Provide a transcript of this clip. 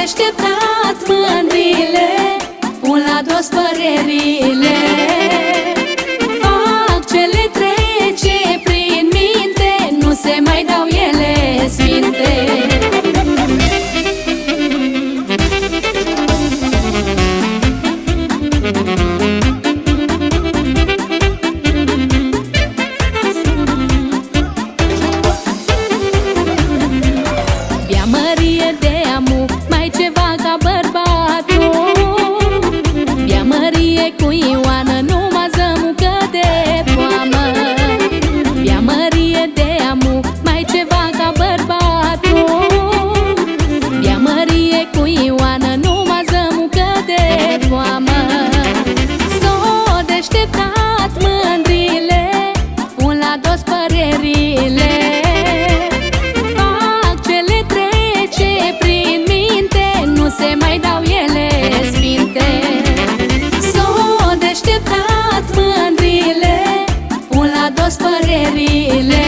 deșteptat mândrile, pun la dos părerile. Fac ce le trece prin minte, nu se mai dau ele sfinte. Bea mărie de amu, mai ceva ca bărbatul. Bea mărie cu Ioană, numai zămucă de poamă. Bea mărie de amu, mai ceva ca bărbatul. Bea mărie cu Ioană, numai zămucă de poamă. S-o deșteptat mândrile, pun la dos părerile. Se mai dau ele sfinte. S-o deșteptat mândrile, pun la dos părerile.